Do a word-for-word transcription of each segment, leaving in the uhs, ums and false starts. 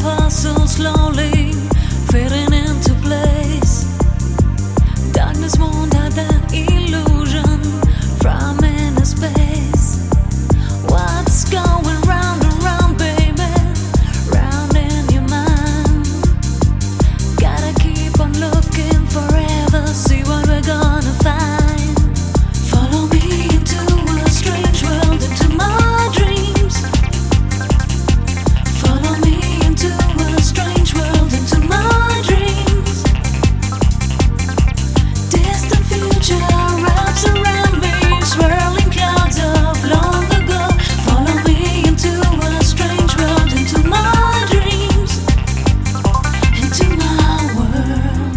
puzzle slowly fitting into place. Darkness won't hide that illusion from inner space. What's going round and round, baby? Round in your mind. Gotta keep on looking forever, see what we're gonna find. Follow me into a strange world, into my dreams. Follow me into a strange world, into my dreams. Distant future wraps around me, swirling clouds of long ago. Follow me into a strange world, into my dreams, into my world.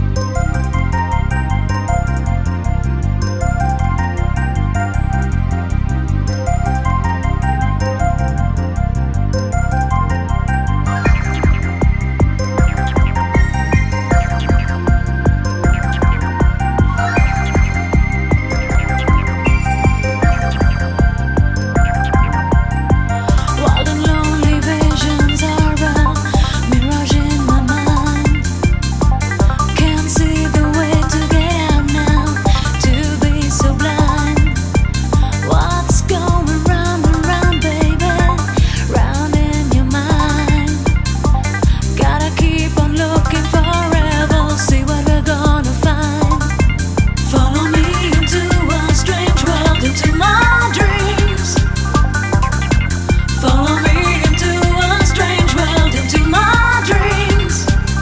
Wild and lonely visions are a mirage in my mind. Can't see the way to get out now, to be so blind. What's going round and round, baby? Round in your mind. Gotta keep on looking forever, see what we're gonna find. Follow me into a strange world, into my dreams. Follow me into a strange world, into my dreams.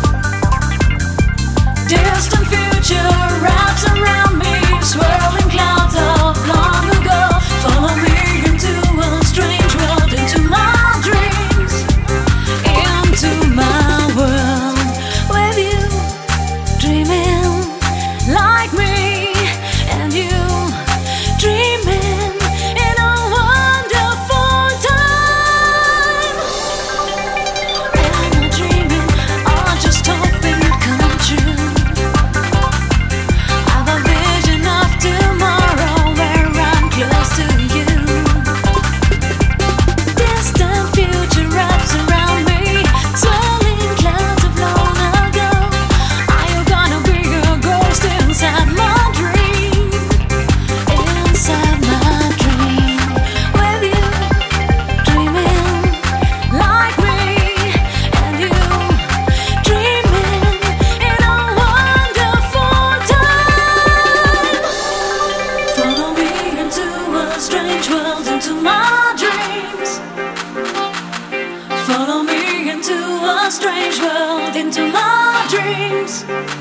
Distant future wraps around me, swirling clouds of long ago. Follow me into a strange world, into my dreams, into my world. With you, dreaming like me, and you dreaming in a wonderful time. Am I dreaming or just hoping it come true? I've a vision of tomorrow where I'm close to you. Distant future wraps around me, swirling clouds of long ago. Are you gonna be a ghost inside my dream? Inside my dream. With you, dreaming like me, and you dreaming in a wonderful time. Follow me into a strange world, into my dreams. Follow me into a strange world, into my dreams.